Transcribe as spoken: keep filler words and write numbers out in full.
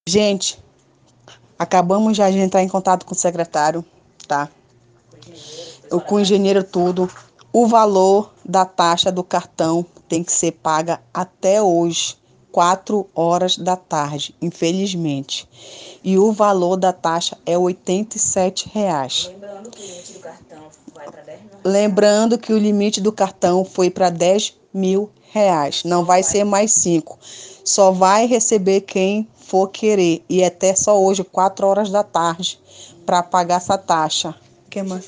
Gente, acabamos já de entrar em contato com o secretário, tá? O, com o engenheiro tudo. O valor da taxa do cartão tem que ser paga até hoje, quatro horas da tarde, infelizmente. E o valor da taxa é oitenta e sete reais. Lembrando que o limite do cartão vai para dez mil reais. Lembrando que o limite do cartão foi para dez mil reais. Não vai ser mais cinco. Só vai receber quem for querer. E até só hoje, quatro horas da tarde, para pagar essa taxa. O que mais?